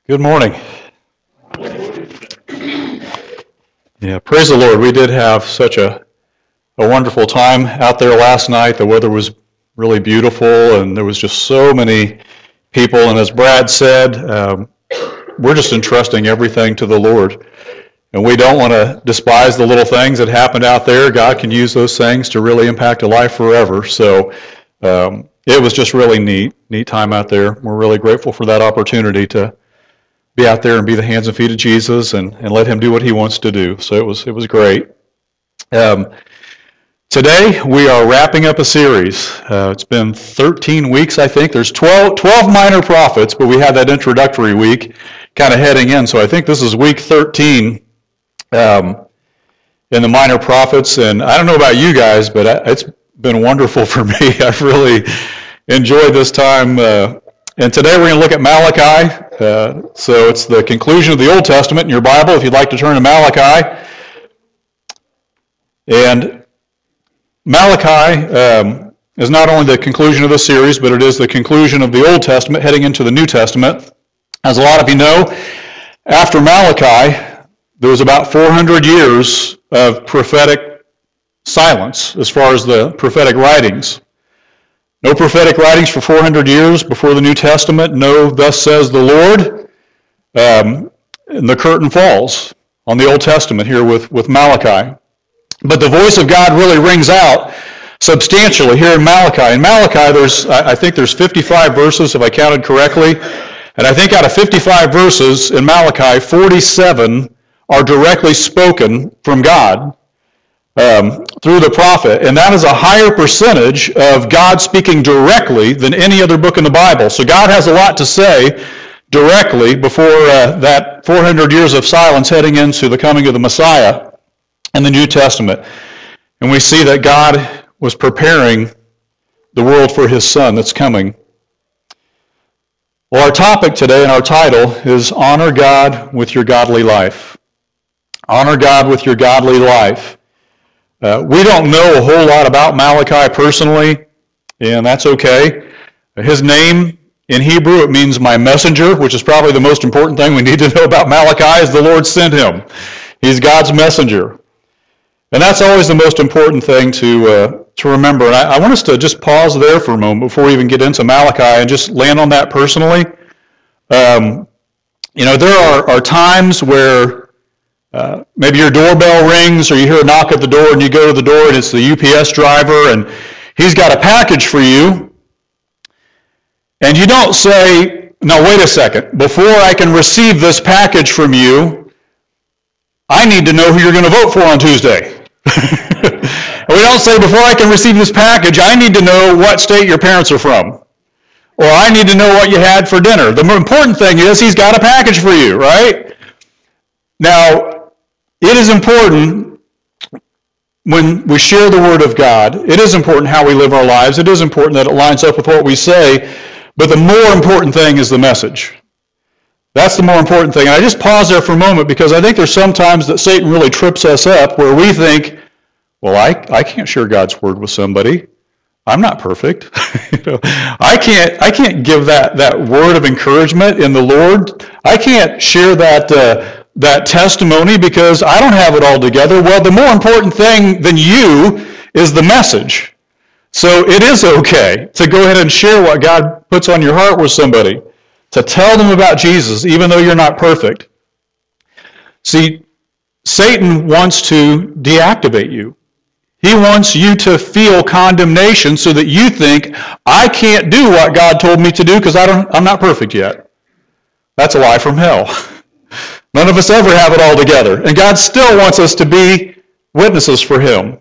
Good morning. Yeah, praise the Lord. We did have such a wonderful time out there last night. The weather was really beautiful, and there was just so many people. And as Brad said, we're just entrusting everything to the Lord. And we don't want to despise the little things that happened out there. God can use those things to really impact a life forever. So it was just really neat time out there. We're really grateful for that opportunity to be out there and be the hands and feet of Jesus and let him do what he wants to do. So it was great. Today we are wrapping up a series. It's been 13 weeks, I think. There's 12 minor prophets, but we had that introductory week kind of heading in. So I think this is week 13 in the minor prophets. And I don't know about you guys, but it's been wonderful for me. I've really enjoyed this time. And today we're going to look at Malachi. So it's the conclusion of the Old Testament in your Bible, if you'd like to turn to Malachi. And Malachi is not only the conclusion of the series, but it is the conclusion of the Old Testament heading into the New Testament. As a lot of you know, after Malachi, there was about 400 years of prophetic silence as far as the prophetic writings. No prophetic writings for 400 years before the New Testament. No, thus says the Lord. And the curtain falls on the Old Testament here with Malachi. But the voice of God really rings out substantially here in Malachi. In Malachi, I think there's 55 verses, if I counted correctly. And I think out of 55 verses in Malachi, 47 are directly spoken from God through the prophet. And that is a higher percentage of God speaking directly than any other book in the Bible. So God has a lot to say directly before that 400 years of silence heading into the coming of the Messiah in the New Testament. And we see that God was preparing the world for his Son that's coming. Well, our topic today and our title is Honor God with Your Godly Life. Honor God with your godly life. We don't know a whole lot about Malachi personally, and that's okay. His name in Hebrew, it means my messenger, which is probably the most important thing we need to know about Malachi is the Lord sent him. He's God's messenger. And that's always the most important thing to remember. And I want us to just pause there for a moment before we even get into Malachi and just land on that personally. There are times where maybe your doorbell rings or you hear a knock at the door and you go to the door and it's the UPS driver and he's got a package for you. And you don't say, no, wait a second, before I can receive this package from you, I need to know who you're going to vote for on Tuesday. We don't say, before I can receive this package, I need to know what state your parents are from. Or I need to know what you had for dinner. The more important thing is he's got a package for you, right? Now, it is important when we share the Word of God. It is important how we live our lives. It is important that it lines up with what we say. But the more important thing is the message. That's the more important thing. And I just pause there for a moment because I think there's some times that Satan really trips us up where we think, well, I can't share God's Word with somebody. I'm not perfect. I can't give that word of encouragement in the Lord. I can't share that testimony because I don't have it all together. Well, the more important thing than you is the message. So it is okay to go ahead and share what God puts on your heart with somebody, to tell them about Jesus, even though you're not perfect. See, Satan wants to deactivate you. He wants you to feel condemnation so that you think, I can't do what God told me to do because I'm not perfect yet. That's a lie from hell. None of us ever have it all together. And God still wants us to be witnesses for him.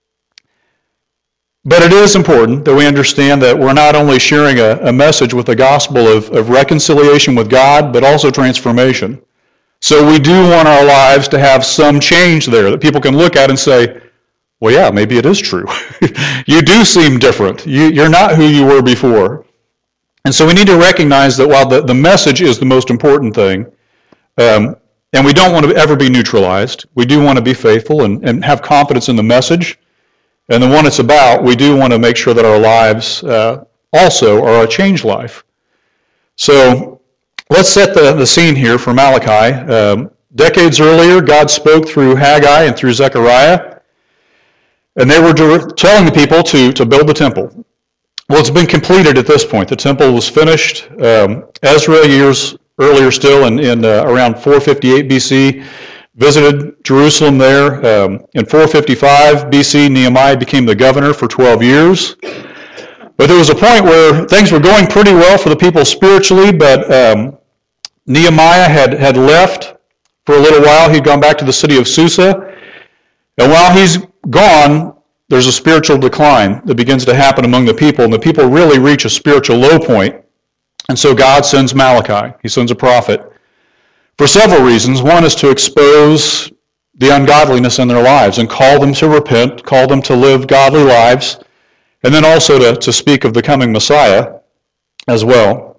But it is important that we understand that we're not only sharing a message with the gospel of reconciliation with God, but also transformation. So we do want our lives to have some change there that people can look at and say, well, yeah, maybe it is true. You do seem different. You're not who you were before. And so we need to recognize that while the message is the most important thing, and we don't want to ever be neutralized, we do want to be faithful and have confidence in the message. And the one it's about, we do want to make sure that our lives also are a changed life. So let's set the scene here for Malachi. Decades earlier, God spoke through Haggai and through Zechariah, and they were telling the people to build the temple. Well, it's been completed at this point. The temple was finished. Ezra, years earlier still, in around 458 BC, visited Jerusalem there. In 455 BC, Nehemiah became the governor for 12 years. But there was a point where things were going pretty well for the people spiritually, but Nehemiah had left for a little while. He'd gone back to the city of Susa. And while he's gone, there's a spiritual decline that begins to happen among the people, and the people really reach a spiritual low point. And so God sends Malachi. He sends a prophet for several reasons. One is to expose the ungodliness in their lives and call them to repent, call them to live godly lives, and then also to speak of the coming Messiah as well.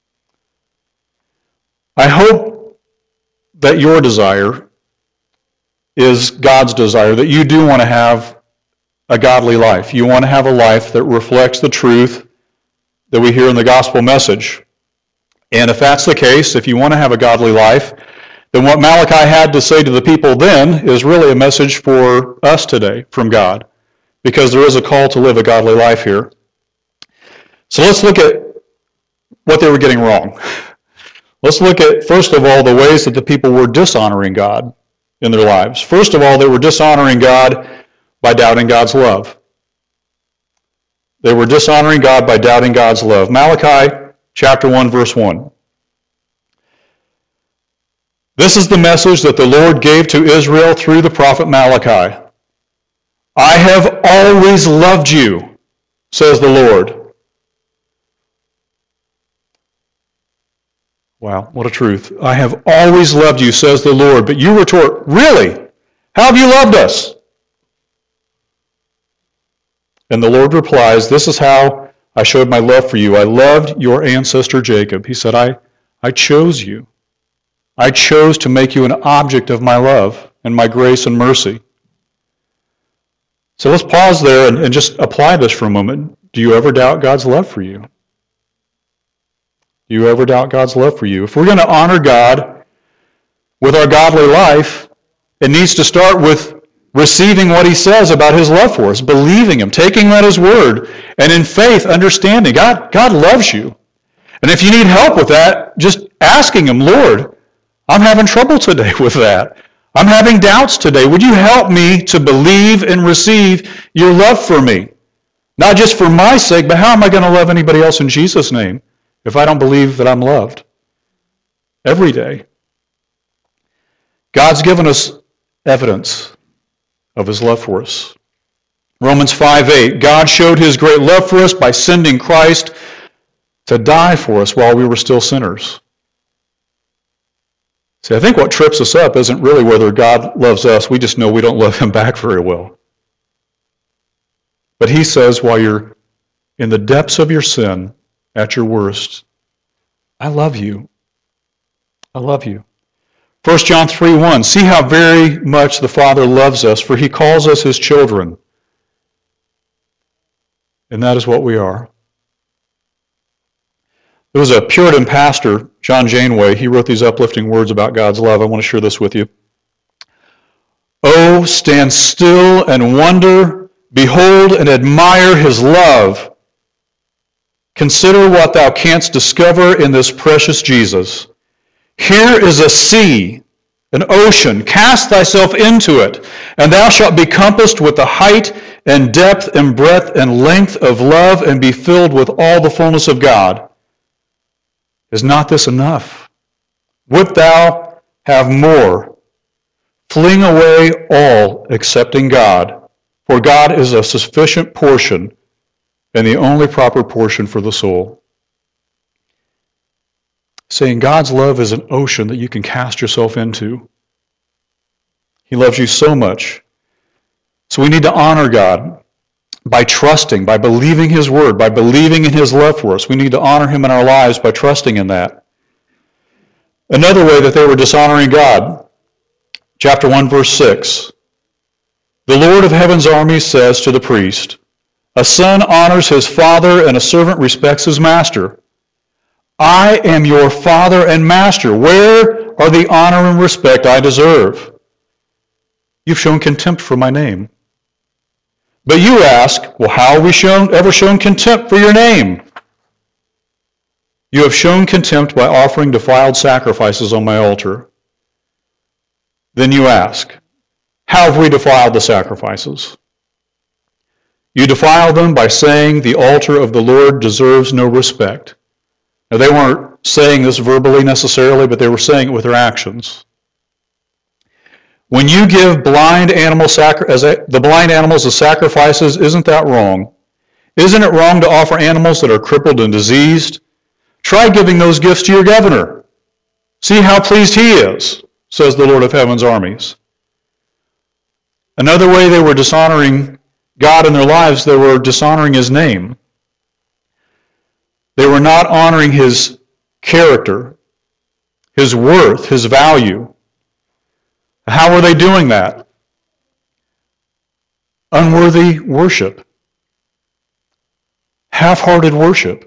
I hope that your desire is God's desire, that you do want to have a godly life. You want to have a life that reflects the truth that we hear in the gospel message. And if that's the case, if you want to have a godly life, then what Malachi had to say to the people then is really a message for us today from God, because there is a call to live a godly life here. So let's look at what they were getting wrong. Let's look at, first of all, the ways that the people were dishonoring God in their lives. First of all, they were dishonoring God by doubting God's love. They were dishonoring God by doubting God's love. Malachi chapter 1, verse 1. This is the message that the Lord gave to Israel through the prophet Malachi. I have always loved you, says the Lord. Wow, what a truth. I have always loved you, says the Lord. But you retort, really? How have you loved us? And the Lord replies, this is how I showed my love for you. I loved your ancestor Jacob. He said, I chose you. I chose to make you an object of my love and my grace and mercy. So let's pause there and just apply this for a moment. Do you ever doubt God's love for you? Do you ever doubt God's love for you? If we're going to honor God with our godly life, it needs to start with receiving what he says about his love for us, believing him, taking him at his word, and in faith understanding God loves you. And if you need help with that, just asking him, Lord, I'm having trouble today with that. I'm having doubts today. Would you help me to believe and receive your love for me? Not just for my sake, but how am I going to love anybody else in Jesus' name if I don't believe that I'm loved? Every day. God's given us evidence of his love for us. Romans 5:8, God showed his great love for us by sending Christ to die for us while we were still sinners. See, I think what trips us up isn't really whether God loves us. We just know we don't love him back very well. But he says, while you're in the depths of your sin, at your worst, I love you. I love you. 1 John 3:1, see how very much the Father loves us, for he calls us his children. And that is what we are. There was a Puritan pastor, John Janeway. He wrote these uplifting words about God's love. I want to share this with you. Oh, stand still and wonder, behold and admire his love. Consider what thou canst discover in this precious Jesus. Here is a sea, an ocean. Cast thyself into it, and thou shalt be compassed with the height and depth and breadth and length of love, and be filled with all the fullness of God. Is not this enough? Wilt thou have more? Fling away all excepting God, for God is a sufficient portion and the only proper portion for the soul. Saying God's love is an ocean that you can cast yourself into. He loves you so much. So we need to honor God by trusting, by believing his word, by believing in his love for us. We need to honor him in our lives by trusting in that. Another way that they were dishonoring God, chapter 1, verse 6. The Lord of heaven's armies says to the priest, a son honors his father and a servant respects his master. I am your Father and Master. Where are the honor and respect I deserve? You've shown contempt for my name. But you ask, well, how have we ever shown contempt for your name? You have shown contempt by offering defiled sacrifices on my altar. Then you ask, how have we defiled the sacrifices? You defile them by saying the altar of the Lord deserves no respect. Now, they weren't saying this verbally necessarily, but they were saying it with their actions. When you give the blind animals as sacrifices, isn't that wrong? Isn't it wrong to offer animals that are crippled and diseased? Try giving those gifts to your governor. See how pleased he is, says the Lord of Heaven's armies. Another way they were dishonoring God in their lives, they were dishonoring his name. They were not honoring his character, his worth, his value. How were they doing that? Unworthy worship. Half-hearted worship.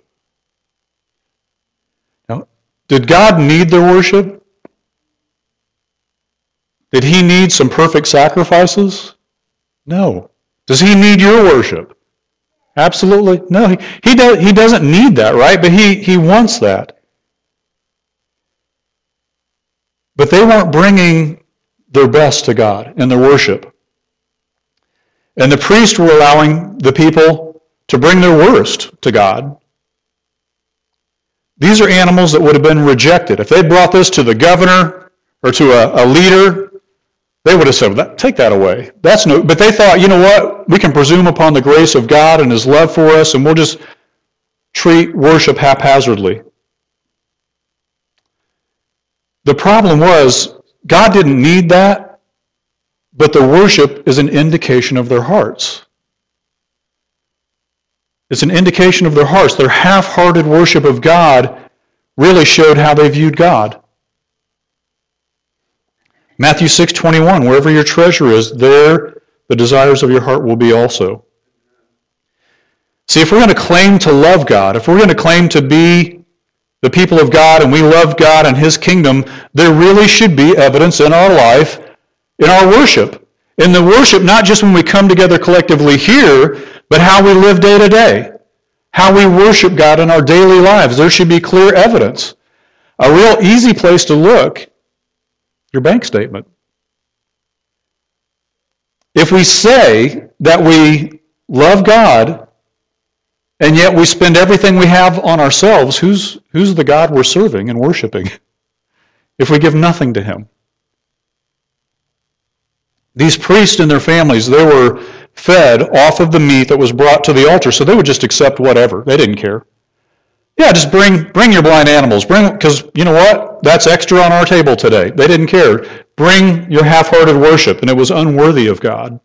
Now, did God need their worship? Did he need some perfect sacrifices? No. Does he need your worship? Absolutely. No, he doesn't need that, right? But he wants that. But they weren't bringing their best to God in their worship. And the priests were allowing the people to bring their worst to God. These are animals that would have been rejected. If they brought this to the governor or to a leader, they would have said, take that away. But they thought, you know what? We can presume upon the grace of God and his love for us, and we'll just treat worship haphazardly. The problem was, God didn't need that, but the worship is an indication of their hearts. It's an indication of their hearts. Their half-hearted worship of God really showed how they viewed God. Matthew 6:21, wherever your treasure is, there the desires of your heart will be also. See, if we're going to claim to love God, if we're going to claim to be the people of God and we love God and his kingdom, there really should be evidence in our life, in our worship. In the worship, not just when we come together collectively here, but how we live day to day. How we worship God in our daily lives. There should be clear evidence. A real easy place to look, your bank statement. If we say that we love God, and yet we spend everything we have on ourselves, who's the God we're serving and worshiping? If we give nothing to him. These priests and their families, they were fed off of the meat that was brought to the altar, so they would just accept whatever. They didn't care. Yeah, just bring your blind animals. Because you know what? That's extra on our table today. They didn't care. Bring your half-hearted worship, and it was unworthy of God.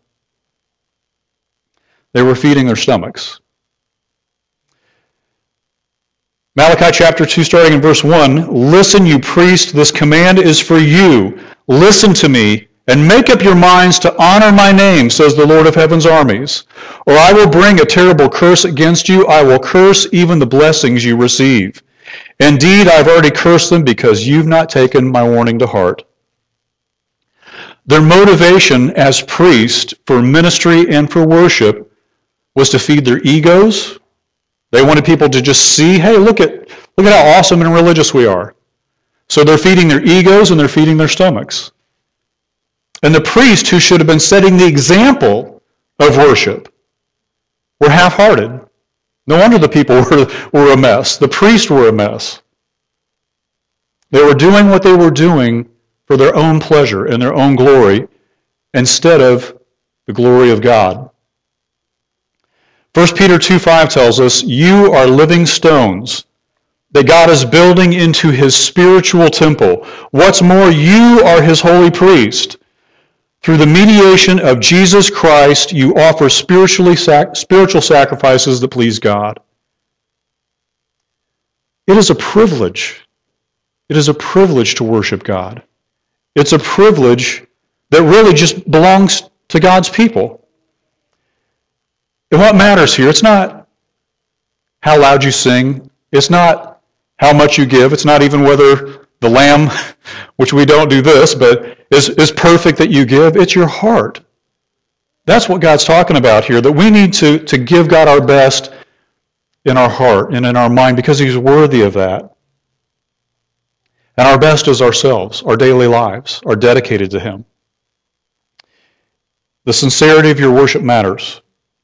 They were feeding their stomachs. Malachi chapter 2, starting in verse 1, listen, you priest, this command is for you. Listen to me, and make up your minds to honor my name, says the Lord of Heaven's armies. Or I will bring a terrible curse against you. I will curse even the blessings you receive. Indeed, I've already cursed them because you've not taken my warning to heart. Their motivation as priests for ministry and for worship was to feed their egos. They wanted people to just see, hey, look at how awesome and religious we are. So they're feeding their egos and they're feeding their stomachs. And the priests, who should have been setting the example of worship, were half-hearted. No wonder the people were a mess. The priests were a mess. They were doing what they were doing for their own pleasure and their own glory instead of the glory of God. 1 Peter 2:5 tells us, you are living stones that God is building into his spiritual temple. What's more, you are his holy priest. Through the mediation of Jesus Christ, you offer spiritual sacrifices that please God. It is a privilege. It is a privilege to worship God. It's a privilege that really just belongs to God's people. And what matters here, it's not how loud you sing. It's not how much you give. It's not even whether the lamb, which we don't do this, but is perfect that you give. It's your heart. That's what God's talking about here, that we need to give God our best in our heart and in our mind because He's worthy of that. And our best is ourselves. Our daily lives are dedicated to Him. The sincerity of your worship matters.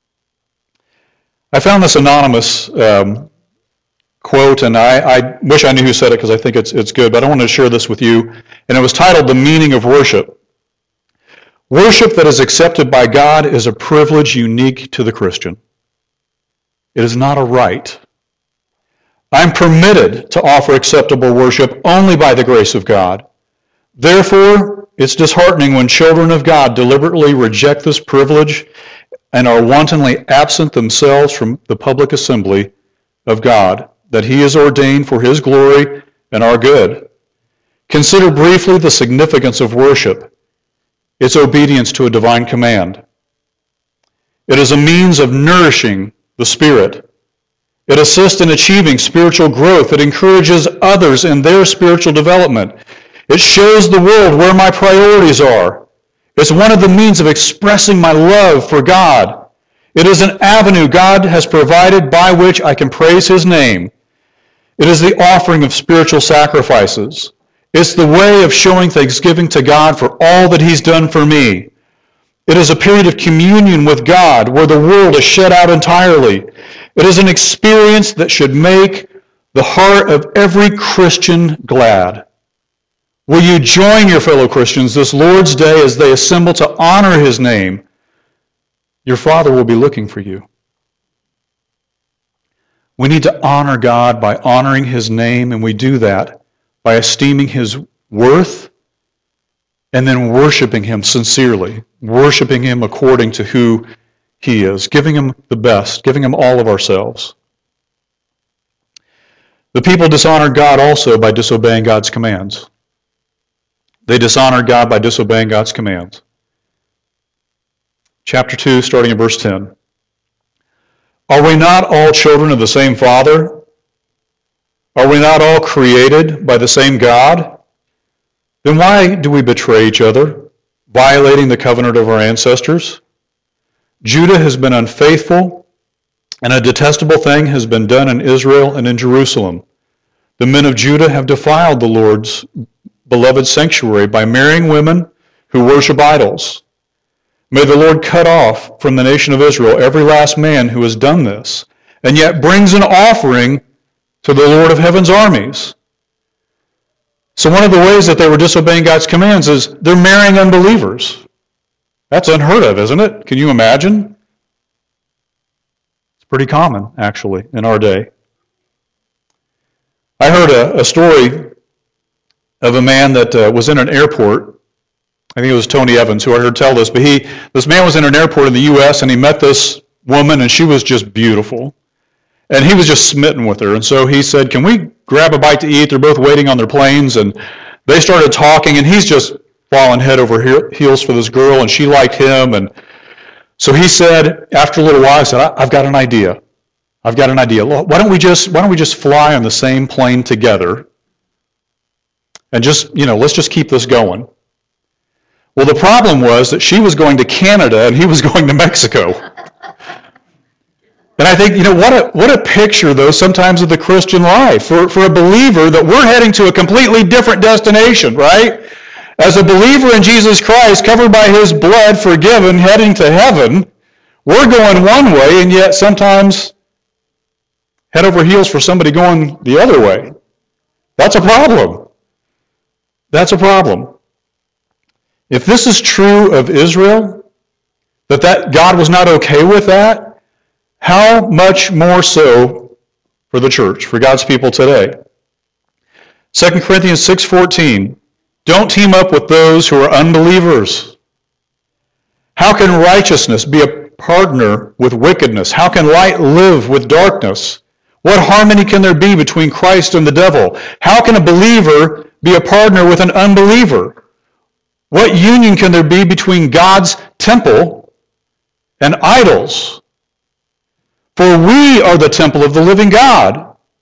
I found this anonymous quote, and I wish I knew who said it because I think it's good, but I want to share this with you. And it was titled, "The Meaning of Worship." Worship that is accepted by God is a privilege unique to the Christian. It is not a right. I'm permitted to offer acceptable worship only by the grace of God. Therefore, it's disheartening when children of God deliberately reject this privilege and are wantonly absent themselves from the public assembly of God that He has ordained for His glory and our good. Consider briefly the significance of worship. It's obedience to a divine command. It is a means of nourishing the Spirit. It assists in achieving spiritual growth. It encourages others in their spiritual development. It shows the world where my priorities are. It's one of the means of expressing my love for God. It is an avenue God has provided by which I can praise His name. It is the offering of spiritual sacrifices. It's the way of showing thanksgiving to God for all that He's done for me. It is a period of communion with God where the world is shut out entirely. It is an experience that should make the heart of every Christian glad. Will you join your fellow Christians this Lord's Day as they assemble to honor His name? Your Father will be looking for you. We need to honor God by honoring His name, and we do that by esteeming His worth and then worshiping Him sincerely, worshiping Him according to who He is, giving Him the best, giving Him all of ourselves. The people dishonored God also by disobeying God's commands. They dishonored God by disobeying God's commands. Chapter 2, starting in verse 10. Are we not all children of the same Father? Are we not all created by the same God? Then why do we betray each other, violating the covenant of our ancestors? Judah has been unfaithful, and a detestable thing has been done in Israel and in Jerusalem. The men of Judah have defiled the Lord's beloved sanctuary by marrying women who worship idols. May the Lord cut off from the nation of Israel every last man who has done this, and yet brings an offering to the Lord of heaven's armies. So one of the ways that they were disobeying God's commands is they're marrying unbelievers. That's unheard of, isn't it? Can you imagine? It's pretty common, actually, in our day. I heard a story of a man that was in an airport. I think it was Tony Evans who I heard tell this, but this man was in an airport in the U.S. and he met this woman and she was just beautiful. And he was just smitten with her. And so he said, can we grab a bite to eat? They're both waiting on their planes. And they started talking and he's just fallen head over heels for this girl and she liked him. And so he said, after a little while, he said, I've got an idea. I've got an idea. Why don't we just fly on the same plane together? And let's just keep this going. Well, the problem was that she was going to Canada and he was going to Mexico. And I think, what a picture, though, sometimes of the Christian life. For a believer, that we're heading to a completely different destination, right? As a believer in Jesus Christ, covered by His blood, forgiven, heading to heaven, we're going one way, and yet sometimes head over heels for somebody going the other way. That's a problem. That's a problem. If this is true of Israel, that God was not okay with that, how much more so for the church, for God's people today? 2 Corinthians 6:14, don't team up with those who are unbelievers. How can righteousness be a partner with wickedness? How can light live with darkness? What harmony can there be between Christ and the devil? How can a believer be a partner with an unbeliever? What union can there be between God's temple and idols? For we are the temple of the living God.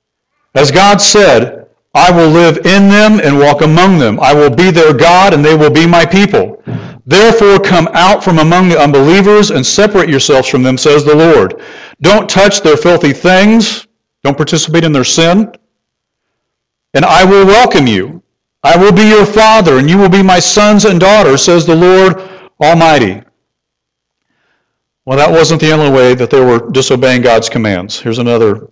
As God said, I will live in them and walk among them. I will be their God, and they will be my people. Therefore come out from among the unbelievers and separate yourselves from them, says the Lord. Don't touch their filthy things. Don't participate in their sin. And I will welcome you. I will be your father, and you will be my sons and daughters, says the Lord Almighty. Well, that wasn't the only way that they were disobeying God's commands. Here's another.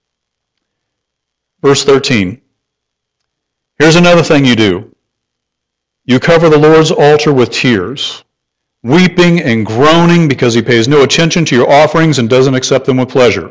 Verse 13. Here's another thing you do. You cover the Lord's altar with tears, weeping and groaning because he pays no attention to your offerings and doesn't accept them with pleasure.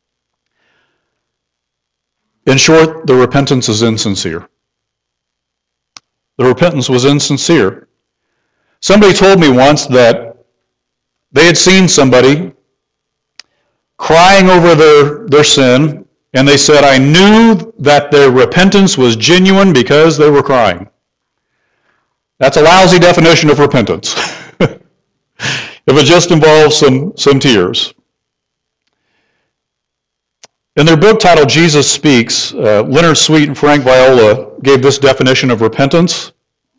In short, the repentance is insincere. The repentance was insincere. Somebody told me once that they had seen somebody crying over their sin, and they said, I knew that their repentance was genuine because they were crying. That's a lousy definition of repentance. If it just involves some tears. In their book titled Jesus Speaks, Leonard Sweet and Frank Viola gave this definition of repentance.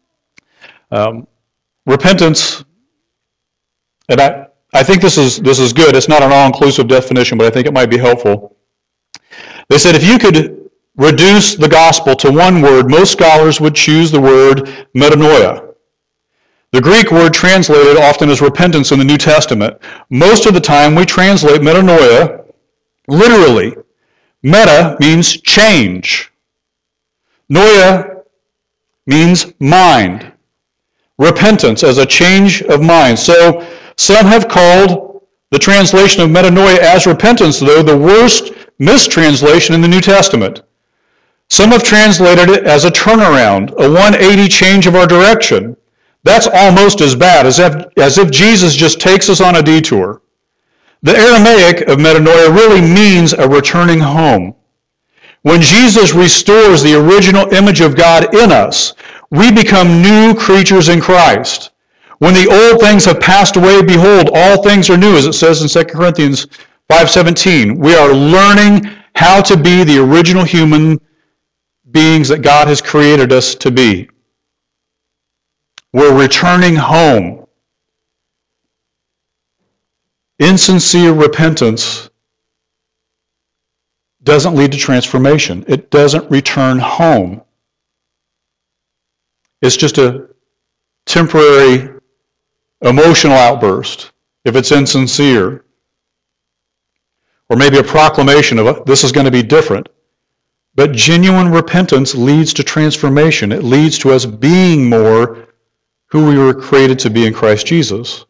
Repentance, and I think this is good. It's not an all-inclusive definition, but I think it might be helpful. They said if you could reduce the gospel to one word, most scholars would choose the word metanoia. The Greek word translated often as repentance in the New Testament. Most of the time we translate metanoia literally. Meta means change. Noia means mind. Repentance as a change of mind. So some have called the translation of metanoia as repentance, though, the worst mistranslation in the New Testament. Some have translated it as a turnaround, a 180 change of our direction. That's almost as bad as if Jesus just takes us on a detour. The Aramaic of metanoia really means a returning home. When Jesus restores the original image of God in us, we become new creatures in Christ. When the old things have passed away, behold, all things are new, as it says in 2 Corinthians 5:17. We are learning how to be the original human beings that God has created us to be. We're returning home. Insincere repentance doesn't lead to transformation. It doesn't return home. It's just a temporary emotional outburst if it's insincere. Or maybe a proclamation of this is going to be different. But genuine repentance leads to transformation. It leads to us being more who we were created to be in Christ Jesus.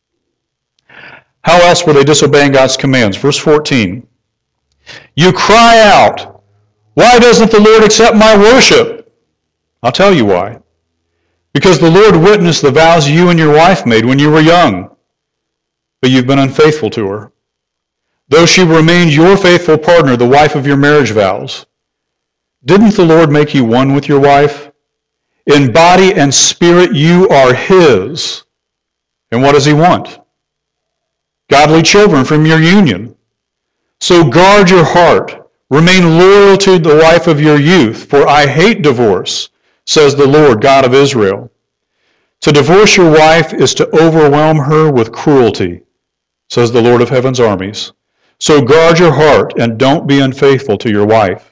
How else were they disobeying God's commands? Verse 14. You cry out, why doesn't the Lord accept my worship? I'll tell you why. Because the Lord witnessed the vows you and your wife made when you were young, but you've been unfaithful to her. Though she remained your faithful partner, the wife of your marriage vows. Didn't the Lord make you one with your wife? In body and spirit you are His. And what does He want? Godly children from your union. So guard your heart. Remain loyal to the wife of your youth, for I hate divorce, says the Lord God of Israel. To divorce your wife is to overwhelm her with cruelty, says the Lord of heaven's armies. So guard your heart and don't be unfaithful to your wife.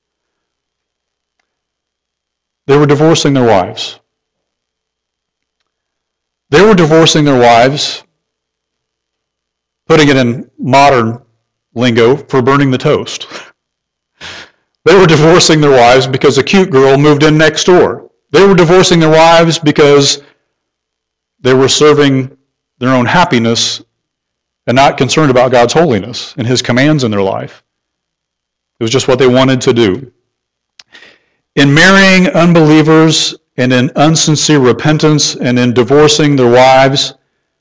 They were divorcing their wives. They were divorcing their wives, putting it in modern lingo, for burning the toast. They were divorcing their wives because a cute girl moved in next door. They were divorcing their wives because they were serving their own happiness and not concerned about God's holiness and His commands in their life. It was just what they wanted to do. In marrying unbelievers and in unsincere repentance and in divorcing their wives,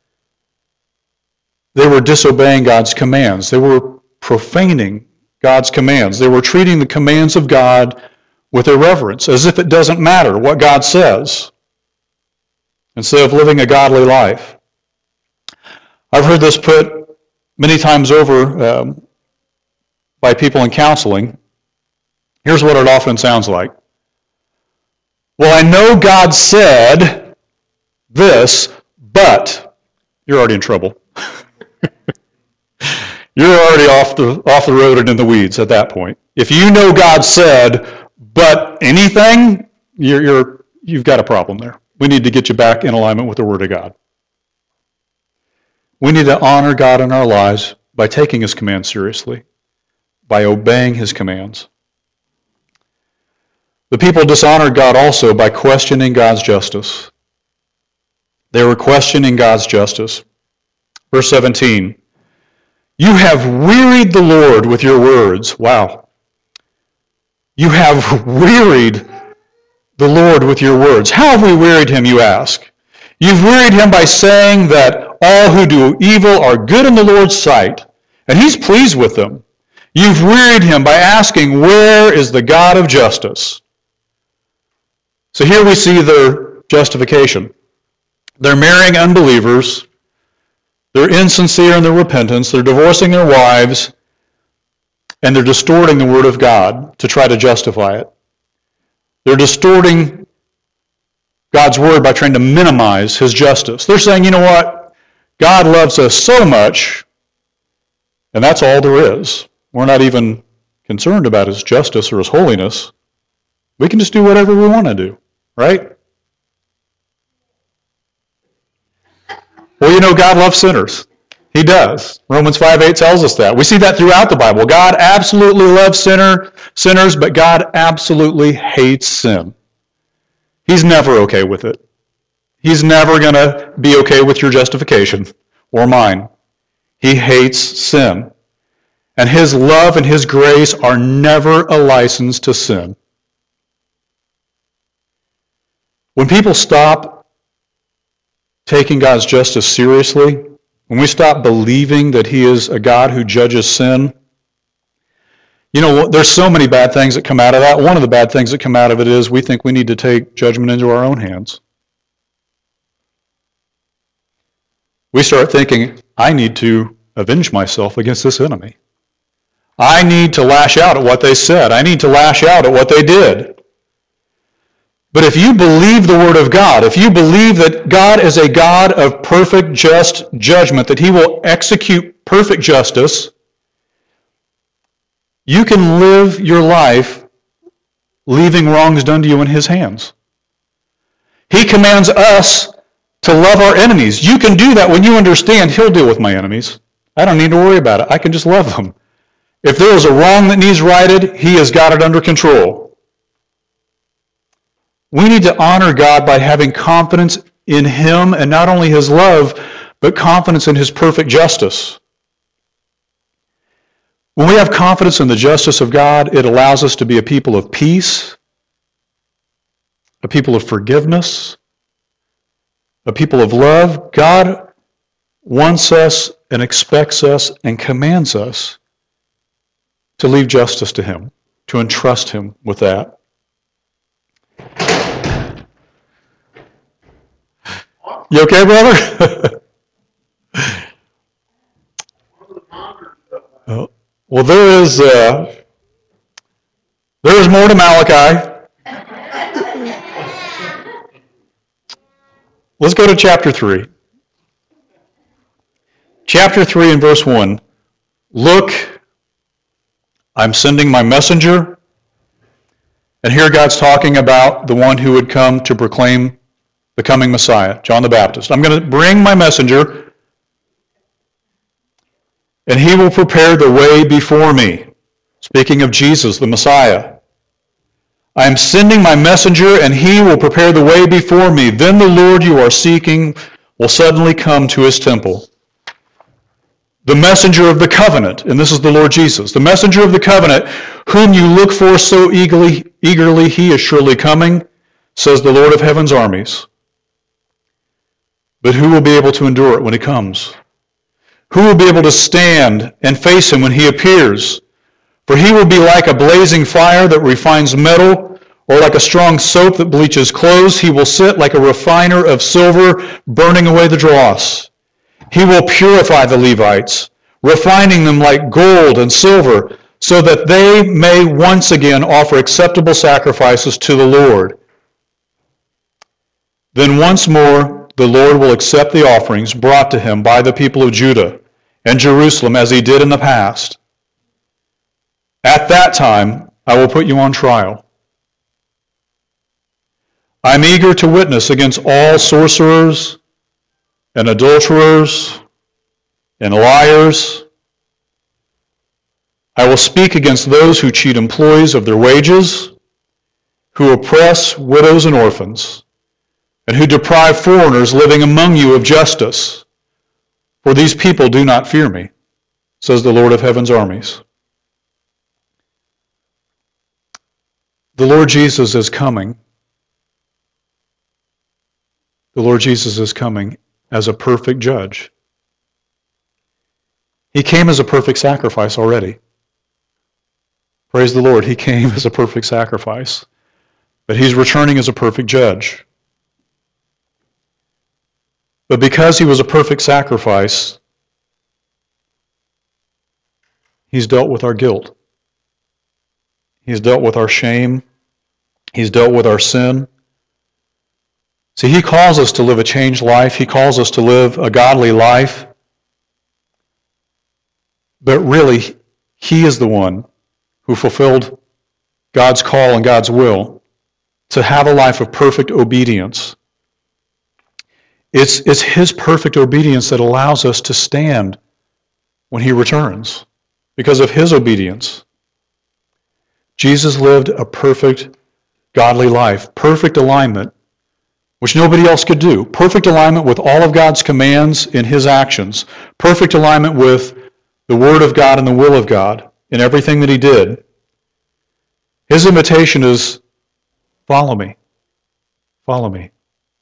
they were disobeying God's commands. They were profaning God's commands. They were treating the commands of God with irreverence, as if it doesn't matter what God says, instead of living a godly life. I've heard this put many times over by people in counseling. Here's what it often sounds like. Well, I know God said this, but you're already in trouble. You're already off the road and in the weeds at that point. If you know God said, but anything, you've got a problem there. We need to get you back in alignment with the Word of God. We need to honor God in our lives by taking His commands seriously, by obeying His commands. The people dishonored God also by questioning God's justice. They were questioning God's justice. Verse 17, you have wearied the Lord with your words. Wow. You have wearied the Lord with your words. How have we wearied Him, you ask? You've wearied Him by saying that all who do evil are good in the Lord's sight, and He's pleased with them. You've wearied Him by asking, where is the God of justice? So here we see their justification. They're marrying unbelievers. They're insincere in their repentance. They're divorcing their wives. And they're distorting the Word of God to try to justify it. They're distorting God's Word by trying to minimize His justice. They're saying, you know what? God loves us so much, and that's all there is. We're not even concerned about His justice or His holiness. We can just do whatever we want to do, right? Well, you know, God loves sinners. He does. Romans 5:8 tells us that. We see that throughout the Bible. God absolutely loves sinners, but God absolutely hates sin. He's never okay with it. He's never going to be okay with your justification or mine. He hates sin. And His love and His grace are never a license to sin. When people stop taking God's justice seriously, when we stop believing that He is a God who judges sin, you know, there's so many bad things that come out of that. One of the bad things that come out of it is we think we need to take judgment into our own hands. We start thinking, I need to avenge myself against this enemy. I need to lash out at what they said. I need to lash out at what they did. But if you believe the Word of God, if you believe that God is a God of perfect, just judgment, that He will execute perfect justice, you can live your life leaving wrongs done to you in His hands. He commands us to love our enemies. You can do that when you understand He'll deal with my enemies. I don't need to worry about it. I can just love them. If there is a wrong that needs righted, He has got it under control. We need to honor God by having confidence in Him and not only His love, but confidence in His perfect justice. When we have confidence in the justice of God, it allows us to be a people of peace, a people of forgiveness, a people of love. God wants us and expects us and commands us to leave justice to Him, to entrust Him with that. You okay, brother? Well, there is more to Malachi. Let's go to chapter 3. Chapter 3 and verse 1. Look, I'm sending my messenger. And here God's talking about the one who would come to proclaim the coming Messiah, John the Baptist. I'm going to bring my messenger, and he will prepare the way before me. Speaking of Jesus, the Messiah. I am sending my messenger, and he will prepare the way before me. Then the Lord you are seeking will suddenly come to His temple. The messenger of the covenant, and this is the Lord Jesus, the messenger of the covenant, whom you look for so eagerly, He is surely coming, says the Lord of heaven's armies. But who will be able to endure it when He comes? Who will be able to stand and face Him when He appears? For He will be like a blazing fire that refines metal, or like a strong soap that bleaches clothes. He will sit like a refiner of silver, burning away the dross. He will purify the Levites, refining them like gold and silver, so that they may once again offer acceptable sacrifices to the Lord. Then once more the Lord will accept the offerings brought to him by the people of Judah and Jerusalem as he did in the past. At that time I will put you on trial. I am eager to witness against all sorcerers and adulterers and liars. I will speak against those who cheat employees of their wages, who oppress widows and orphans, and who deprive foreigners living among you of justice. For these people do not fear me, says the Lord of heaven's armies. The Lord Jesus is coming. The Lord Jesus is coming as a perfect judge. He came as a perfect sacrifice already. Praise the Lord, he came as a perfect sacrifice. But he's returning as a perfect judge. But because he was a perfect sacrifice, he's dealt with our guilt. He's dealt with our shame. He's dealt with our sin. See, he calls us to live a changed life. He calls us to live a godly life. But really, he is the one who fulfilled God's call and God's will to have a life of perfect obedience. It's his perfect obedience that allows us to stand when he returns because of his obedience. Jesus lived a perfect, godly life, perfect alignment, which nobody else could do. Perfect alignment with all of God's commands in his actions. Perfect alignment with the Word of God and the will of God in everything that he did. His invitation is, follow me. Follow me.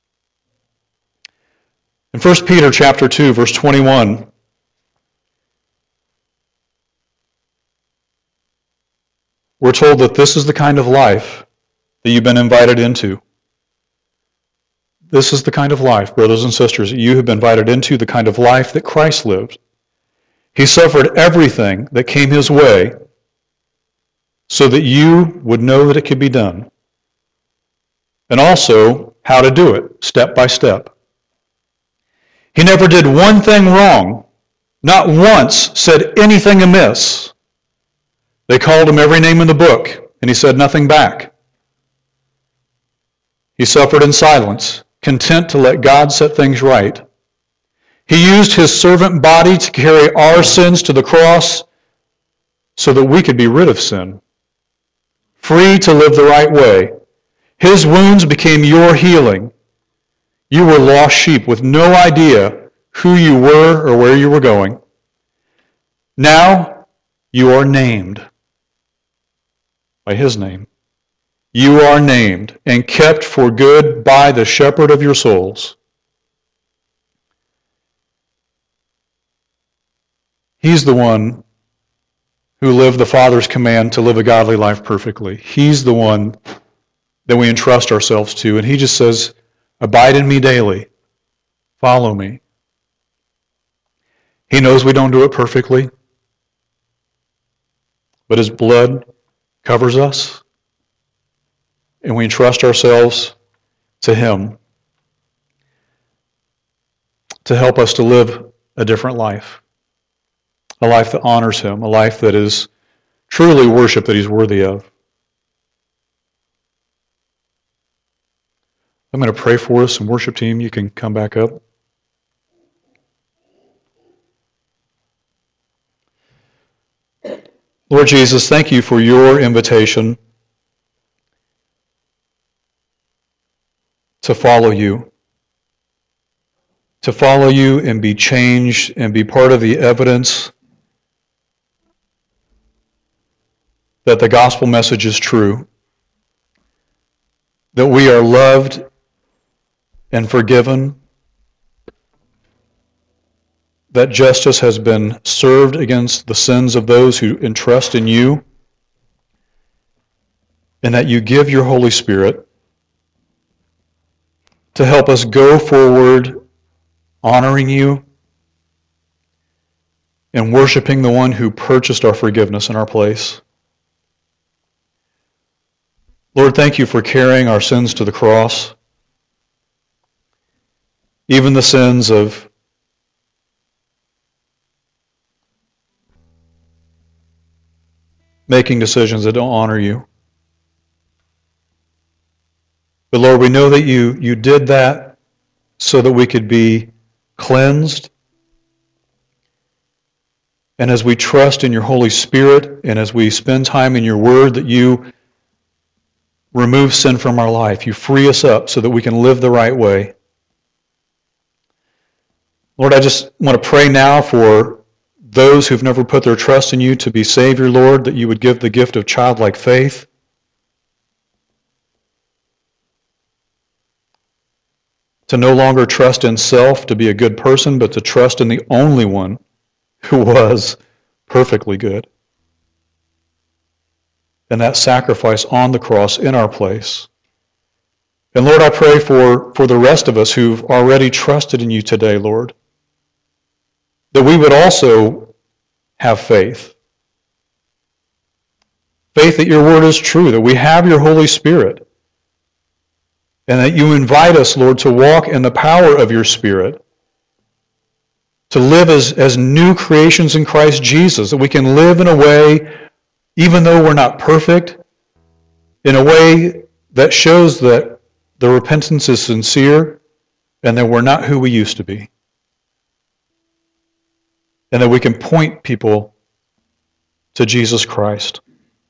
In 1 Peter chapter 2, verse 21, we're told that this is the kind of life that you've been invited into. This is the kind of life, brothers and sisters, that you have been invited into, the kind of life that Christ lived. He suffered everything that came his way so that you would know that it could be done. And also how to do it, step by step. He never did one thing wrong, not once said anything amiss. They called him every name in the book, and he said nothing back. He suffered in silence, content to let God set things right. He used his servant body to carry our sins to the cross so that we could be rid of sin, free to live the right way. His wounds became your healing. You were lost sheep with no idea who you were or where you were going. Now you are named by his name. You are named and kept for good by the shepherd of your souls. He's the one who lived the Father's command to live a godly life perfectly. He's the one that we entrust ourselves to. And he just says, abide in me daily. Follow me. He knows we don't do it perfectly, but his blood covers us, and we entrust ourselves to him to help us to live a different life, a life that honors him, a life that is truly worship that he's worthy of. I'm going to pray for us, and worship team, you can come back up. Lord Jesus, thank you for your invitation to follow you and be changed and be part of the evidence that the gospel message is true, that we are loved and forgiven, that justice has been served against the sins of those who entrust in you, and that you give your Holy Spirit to help us go forward honoring you, and worshiping the one who purchased our forgiveness in our place. Lord, thank you for carrying our sins to the cross, even the sins of making decisions that don't honor you. But Lord, we know that you did that so that we could be cleansed. And as we trust in your Holy Spirit, and as we spend time in your word, that you remove sin from our life. You free us up so that we can live the right way. Lord, I just want to pray now for those who've never put their trust in you to be Savior, Lord, that you would give the gift of childlike faith. To no longer trust in self to be a good person, but to trust in the only one who was perfectly good. And that sacrifice on the cross in our place. And Lord, I pray for the rest of us who've already trusted in you today, Lord, that we would also have faith. Faith that your word is true, that we have your Holy Spirit, and that you invite us, Lord, to walk in the power of your Spirit, to live as new creations in Christ Jesus, that we can live in a way, even though we're not perfect, in a way that shows that the repentance is sincere and that we're not who we used to be. And that we can point people to Jesus Christ.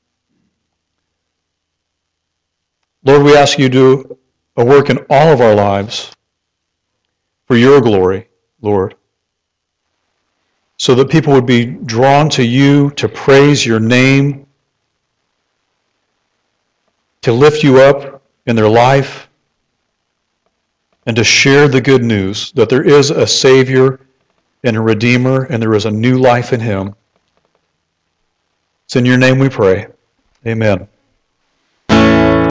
Lord, we ask you to do a work in all of our lives for your glory, Lord, so that people would be drawn to you to praise your name, to lift you up in their life, and to share the good news that there is a Savior and a Redeemer, and there is a new life in him. It's in your name we pray. Amen.